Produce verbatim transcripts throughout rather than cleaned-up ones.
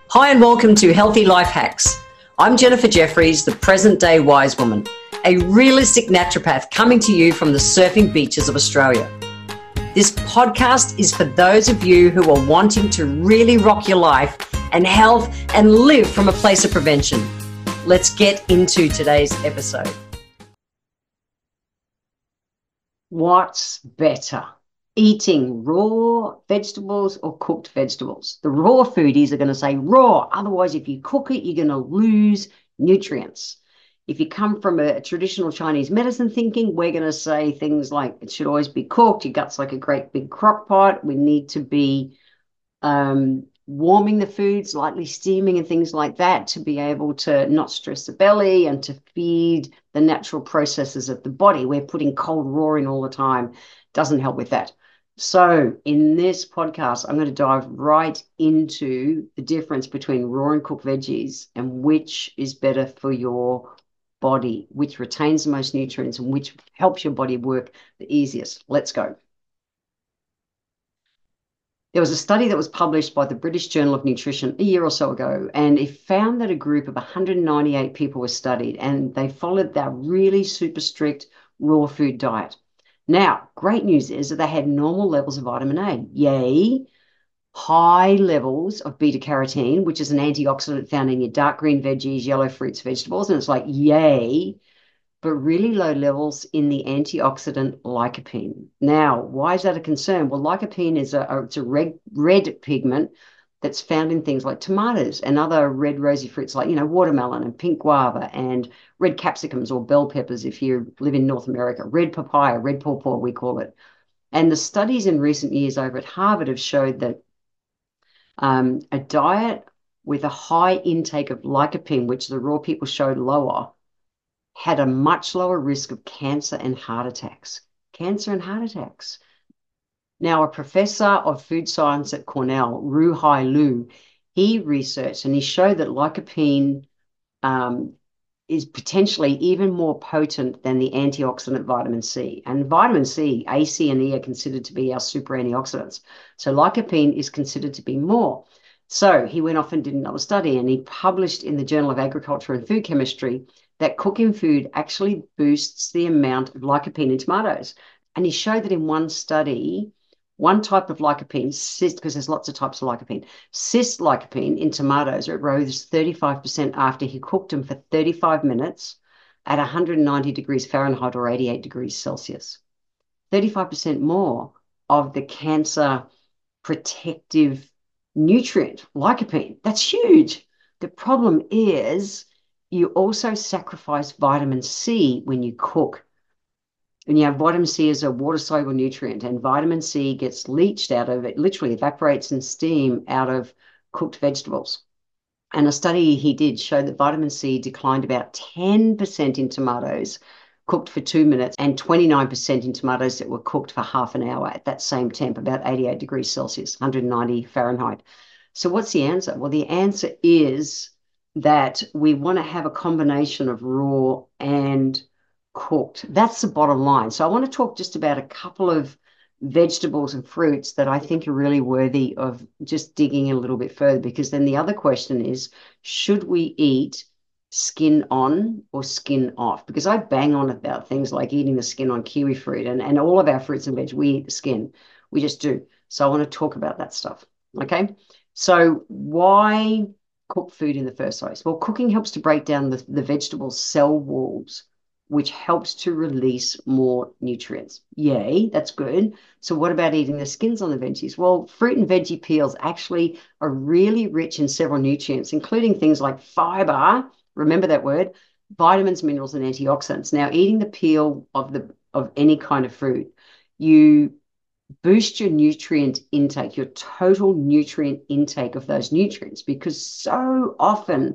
Hi and welcome to Healthy Life Hacks. I'm Jennifer Jeffries, the present day wise woman, a realistic naturopath coming to you from the surfing beaches of Australia. This podcast is for those of you who are wanting to really rock your life and health and live from a place of prevention. Let's get into today's episode. What's better? Eating raw vegetables or cooked vegetables? The raw foodies are going to say raw. Otherwise, if you cook it, you're going to lose nutrients. If you come from a traditional Chinese medicine thinking, we're going to say things like it should always be cooked. Your gut's like a great big crock pot. We need to be um, warming the foods, lightly steaming and things like that to be able to not stress the belly and to feed the natural processes of the body. We're putting cold raw in all the time. Doesn't help with that. So in this podcast, I'm going to dive right into the difference between raw and cooked veggies and which is better for your body, which retains the most nutrients and which helps your body work the easiest. Let's go. There was a study that was published by the British Journal of Nutrition a year or so ago, and it found that a group of one hundred ninety-eight people were studied, and they followed that really super strict raw food diet. Now, great news is that they had normal levels of vitamin A. Yay. High levels of beta-carotene, which is an antioxidant found in your dark green veggies, yellow fruits, vegetables. And it's like, yay. But really low levels in the antioxidant lycopene. Now, why is that a concern? Well, lycopene is a, a, it's a red, red pigment that's found in things like tomatoes and other red rosy fruits like, you know, watermelon and pink guava and red capsicums or bell peppers if you live in North America, red papaya, red pawpaw, we call it. And the studies in recent years over at Harvard have showed that um, a diet with a high intake of lycopene, which the raw people showed lower, had a much lower risk of cancer and heart attacks. Cancer and heart attacks. Now, a professor of food science at Cornell, Ruhai Liu, he researched and he showed that lycopene um, is potentially even more potent than the antioxidant vitamin C. And vitamin C, A, C, and E are considered to be our super antioxidants. So lycopene is considered to be more. So he went off and did another study, and he published in the Journal of Agriculture and Food Chemistry that cooking food actually boosts the amount of lycopene in tomatoes. And he showed that in one study, one type of lycopene, cyst, because there's lots of types of lycopene, cyst lycopene in tomatoes, it rose thirty-five percent after he cooked them for thirty-five minutes at one hundred ninety degrees Fahrenheit or eighty-eight degrees Celsius. thirty-five percent more of the cancer protective nutrient, lycopene. That's huge. The problem is you also sacrifice vitamin C when you cook. And you have vitamin C as a water-soluble nutrient, and vitamin C gets leached out of it, literally evaporates in steam out of cooked vegetables. And a study he did showed that vitamin C declined about ten percent in tomatoes cooked for two minutes and twenty-nine percent in tomatoes that were cooked for half an hour at that same temp, about eighty-eight degrees Celsius, one hundred ninety Fahrenheit. So what's the answer? Well, the answer is that we want to have a combination of raw and cooked. That's the bottom line. So I want to talk just about a couple of vegetables and fruits that I think are really worthy of just digging a little bit further, because then the other question is, should we eat skin on or skin off? Because I bang on about things like eating the skin on kiwi fruit, and, and all of our fruits and veg, we eat the skin. We just do. So I want to talk about that stuff. Okay. So why cook food in the first place? Well, cooking helps to break down the, the vegetable cell walls, which helps to release more nutrients. Yay, that's good. So what about eating the skins on the veggies? Well, fruit and veggie peels actually are really rich in several nutrients, including things like fiber, remember that word, vitamins, minerals, and antioxidants. Now, eating the peel of the of any kind of fruit, you boost your nutrient intake, your total nutrient intake of those nutrients, because so often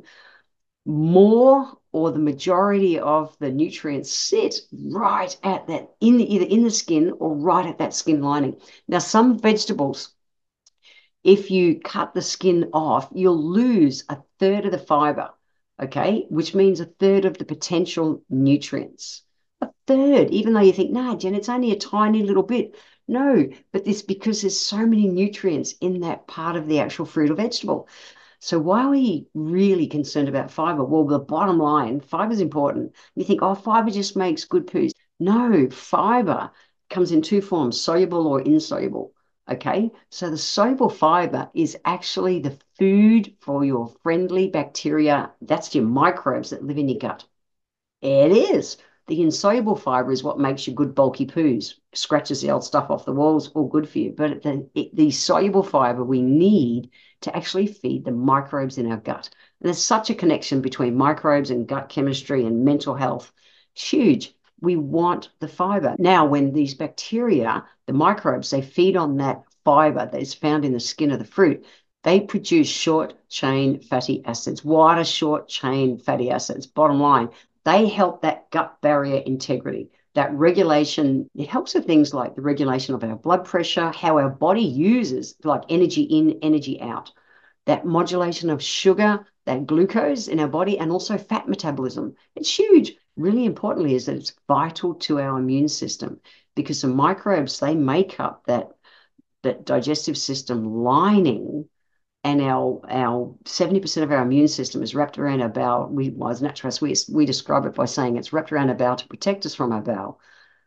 more or the majority of the nutrients sit right at that, in the, either in the skin or right at that skin lining. Now, some vegetables, if you cut the skin off, you'll lose a third of the fiber, okay, which means a third of the potential nutrients. A third, even though you think, nah, Jen, it's only a tiny little bit. No, but this because there's so many nutrients in that part of the actual fruit or vegetable. So why are we really concerned about fiber? Well, the bottom line, fiber is important. You think, oh, fiber just makes good poos. No, fiber comes in two forms, soluble or insoluble. Okay, so the soluble fiber is actually the food for your friendly bacteria. That's your microbes that live in your gut. It is. The insoluble fiber is what makes your good bulky poos, scratches the old stuff off the walls, all good for you. But the, it, the soluble fiber we need to actually feed the microbes in our gut. And there's such a connection between microbes and gut chemistry and mental health. It's huge. We want the fiber. Now, when these bacteria, the microbes, they feed on that fiber that is found in the skin of the fruit, they produce short chain fatty acids. What are short chain fatty acids? Bottom line, they help that gut barrier integrity, that regulation. It helps with things like the regulation of our blood pressure, how our body uses like energy in, energy out, that modulation of sugar, that glucose in our body, and also fat metabolism. It's huge. Really importantly is that it's vital to our immune system because the microbes, they make up that, that digestive system lining, and our our seventy percent of our immune system is wrapped around our bowel. We, well, as naturalists, we, we describe it by saying it's wrapped around our bowel to protect us from our bowel.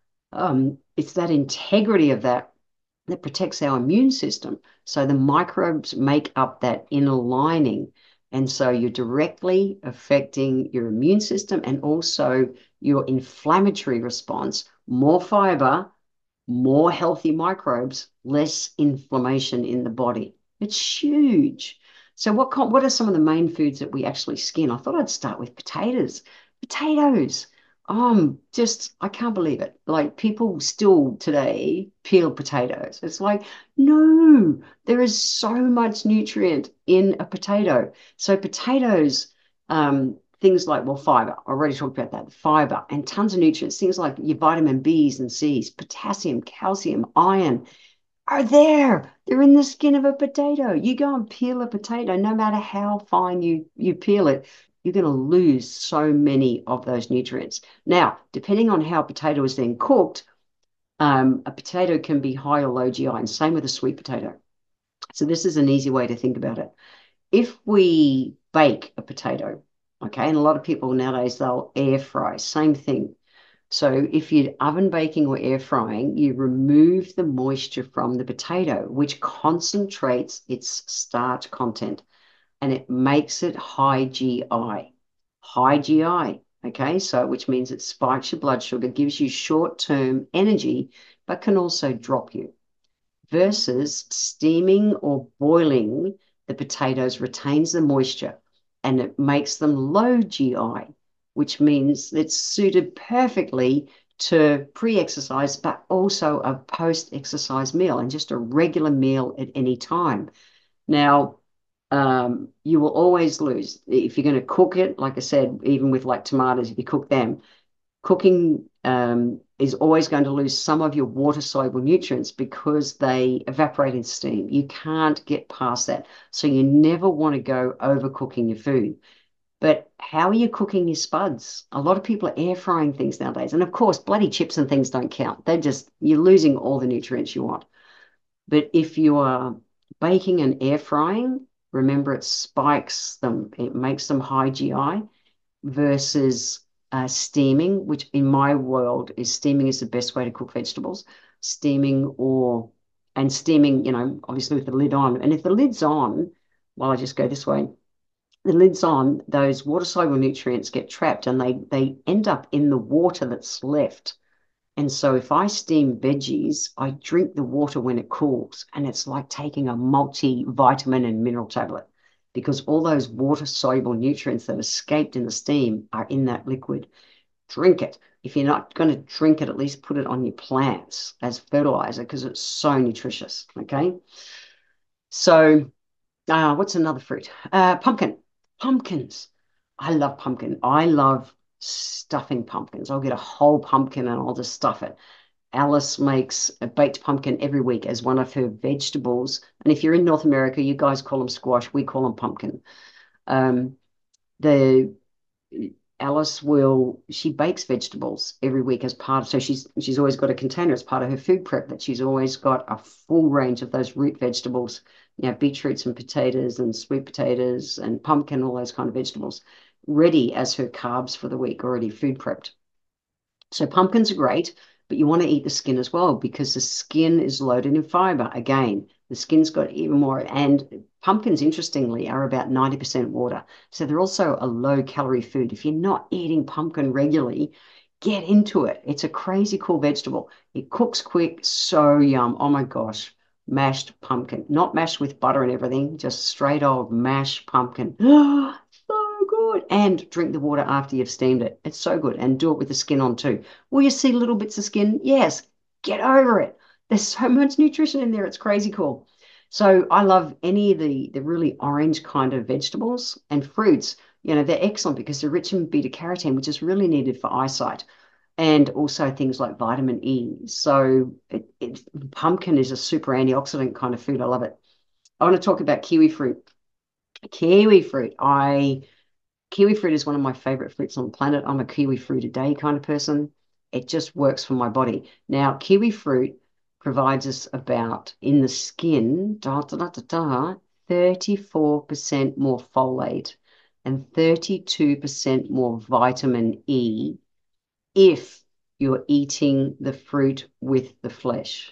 Um, it's that integrity of that that protects our immune system. So the microbes make up that inner lining. And so you're directly affecting your immune system and also your inflammatory response. More fiber, more healthy microbes, less inflammation in the body. It's huge. So what what are some of the main foods that we actually skin? I thought I'd start with potatoes. Potatoes. Um, just I can't believe it. Like people still today peel potatoes. It's like, no, there is so much nutrient in a potato. So potatoes, um, things like, well, fiber. I already talked about that. Fiber and tons of nutrients, things like your vitamin B's and C's, potassium, calcium, iron are there. They're in the skin of a potato. You go and peel a potato, no matter how fine you, you peel it, you're going to lose so many of those nutrients. Now, depending on how a potato is then cooked, um, a potato can be high or low G I, and same with a sweet potato. So this is an easy way to think about it. If we bake a potato, okay, and a lot of people nowadays, they'll air fry, same thing. So if you're oven baking or air frying, you remove the moisture from the potato, which concentrates its starch content and it makes it high G I. High G I, okay? So which means it spikes your blood sugar, gives you short-term energy, but can also drop you. Versus steaming or boiling the potatoes retains the moisture and it makes them low G I, which means it's suited perfectly to pre-exercise, but also a post-exercise meal and just a regular meal at any time. Now, um, you will always lose if you're going to cook it. Like I said, even with like tomatoes, if you cook them, cooking um, is always going to lose some of your water-soluble nutrients because they evaporate in steam. You can't get past that. So you never want to go overcooking your food. But how are you cooking your spuds? A lot of people are air frying things nowadays. And of course, bloody chips and things don't count. They're just, you're losing all the nutrients you want. But if you are baking and air frying, remember it spikes them. It makes them high G I versus uh, steaming, which in my world is steaming is the best way to cook vegetables. Steaming or, and steaming, you know, obviously with the lid on. And if the lid's on, well, I just go this way, the lid's on, those water-soluble nutrients get trapped and they, they end up in the water that's left. And so if I steam veggies, I drink the water when it cools, and it's like taking a multivitamin and mineral tablet because all those water-soluble nutrients that escaped in the steam are in that liquid. Drink it. If you're not going to drink it, at least put it on your plants as fertilizer because it's so nutritious, okay? So uh, what's another fruit? Uh, pumpkin. Pumpkins. I love pumpkin. I love stuffing pumpkins. I'll get a whole pumpkin and I'll just stuff it. Alice makes a baked pumpkin every week as one of her vegetables. And if you're in North America, you guys call them squash. We call them pumpkin. Um, the Alice will, she bakes vegetables every week as part of, so she's she's always got a container as part of her food prep that she's always got a full range of those root vegetables you know, beetroots and potatoes and sweet potatoes and pumpkin, all those kind of vegetables, ready as her carbs for the week, already food prepped. So pumpkins are great, but you want to eat the skin as well because the skin is loaded in fiber. Again, the skin's got even more. And pumpkins, interestingly, are about ninety percent water. So they're also a low calorie food. If you're not eating pumpkin regularly, get into it. It's a crazy cool vegetable. It cooks quick, so yum. Oh my gosh. Mashed pumpkin, not mashed with butter and everything, just straight old mashed pumpkin. So good. And drink the water after you've steamed it. It's so good. And do it with the skin on too. Will you see little bits of skin? Yes. Get over it. There's so much nutrition in there. It's crazy cool. So I love any of the, the really orange kind of vegetables and fruits. You know, they're excellent because they're rich in beta carotene, which is really needed for eyesight, and also things like vitamin E. So it, it, pumpkin is a super antioxidant kind of food. I love it. I want to talk about kiwi fruit. Kiwi fruit. I Kiwi fruit is one of my favorite fruits on the planet. I'm a kiwi fruit a day kind of person. It just works for my body. Now, kiwi fruit provides us about, in the skin, da, da, da, da, da, thirty-four percent more folate and thirty-two percent more vitamin E if you're eating the fruit with the flesh.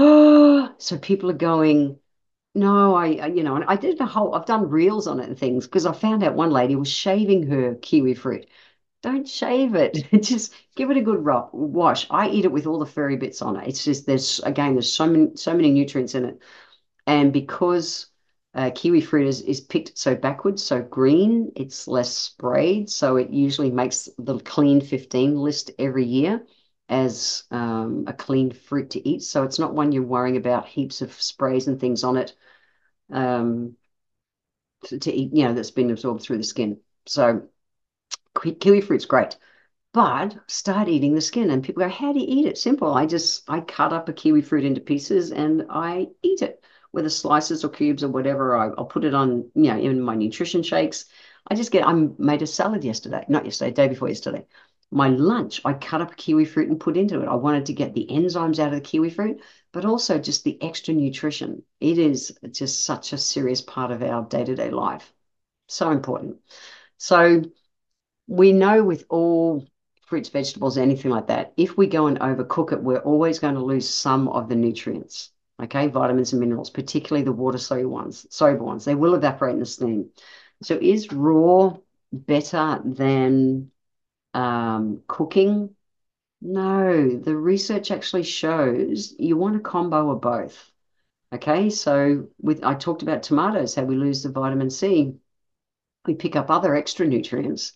So people are going, no, I, I, you know, and I did a whole, I've done reels on it and things because I found out one lady was shaving her kiwi fruit. Don't shave it. Just give it a good rub, wash. I eat it with all the furry bits on it. It's just, there's, again, there's so many, so many nutrients in it. And because uh, kiwi fruit is, is picked so backwards, so green, it's less sprayed. So it usually makes the clean fifteen list every year as um, a clean fruit to eat. So it's not one you're worrying about heaps of sprays and things on it um, to, to eat, you know, that's been absorbed through the skin. So kiwi fruit's great, but start eating the skin. And people go, how do you eat it? Simple. I just, I cut up a kiwi fruit into pieces and I eat it, whether slices or cubes or whatever. I, I'll put it on, you know, in my nutrition shakes. I just get, I made a salad yesterday, not yesterday, day before yesterday. My lunch, I cut up a kiwi fruit and put into it. I wanted to get the enzymes out of the kiwi fruit, but also just the extra nutrition. It is just such a serious part of our day-to-day life. So important. So we know with all fruits, vegetables, anything like that, if we go and overcook it, we're always going to lose some of the nutrients, okay, vitamins and minerals, particularly the water soluble ones, soluble ones. They will evaporate in the steam. So is raw better than um, cooking? No, the research actually shows you want a combo of both. Okay, so with I talked about tomatoes, how we lose the vitamin C. We pick up other extra nutrients.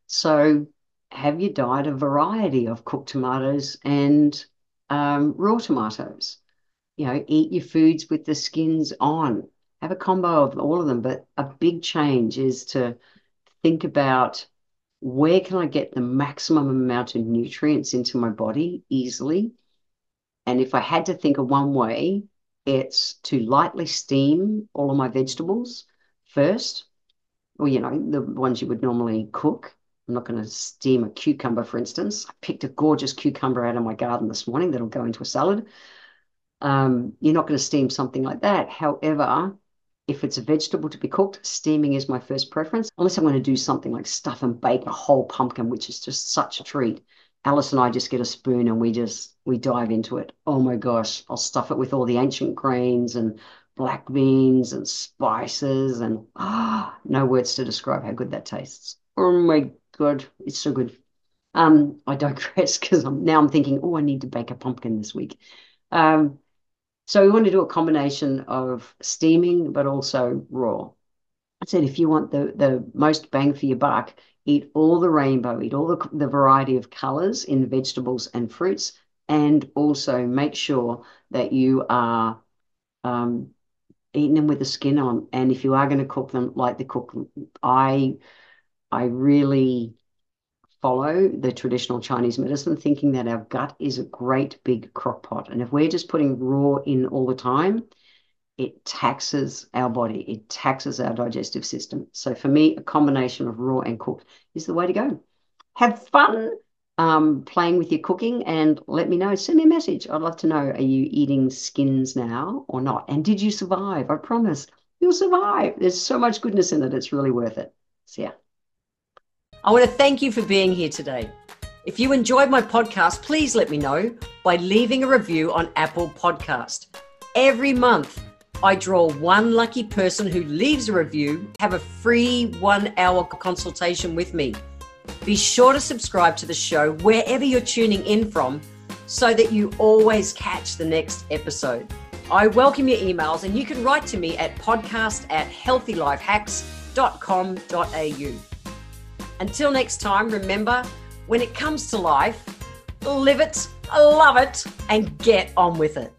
So have your diet a variety of cooked tomatoes and um, raw tomatoes. You know, eat your foods with the skins on. Have a combo of all of them. But a big change is to think about, where can I get the maximum amount of nutrients into my body easily? And if I had to think of one way, it's to lightly steam all of my vegetables first, or, you know, the ones you would normally cook. I'm not going to steam a cucumber, for instance. I picked a gorgeous cucumber out of my garden this morning that'll go into a salad. Um, you're not going to steam something like that. However, if it's a vegetable to be cooked, steaming is my first preference, unless I'm going to do something like stuff and bake a whole pumpkin, which is just such a treat. Alice and I just get a spoon and we just, we dive into it. Oh my gosh, I'll stuff it with all the ancient grains and black beans and spices and ah, no words to describe how good that tastes. Oh my God, it's so good. Um, I digress because I'm now I'm thinking, oh, I need to bake a pumpkin this week. Um, so we want to do a combination of steaming, but also raw. I said, if you want the, the most bang for your buck, eat all the rainbow, eat all the, the variety of colors in vegetables and fruits, and also make sure that you are um, eating them with the skin on. And if you are going to cook them, like the cook, I, I really follow the traditional Chinese medicine, thinking that our gut is a great big crock pot. And if we're just putting raw in all the time, it taxes our body. It taxes our digestive system. So for me, a combination of raw and cooked is the way to go. Have fun um, playing with your cooking and let me know. Send me a message. I'd love to know, are you eating skins now or not? And did you survive? I promise you'll survive. There's so much goodness in it. It's really worth it. So yeah. I want to thank you for being here today. If you enjoyed my podcast, please let me know by leaving a review on Apple Podcast. Every month, I draw one lucky person who leaves a review, have a free one-hour consultation with me. Be sure to subscribe to the show wherever you're tuning in from so that you always catch the next episode. I welcome your emails and you can write to me at podcast at healthy life hacks dot com dot a u. Until next time, remember, when it comes to life, live it, love it, and get on with it.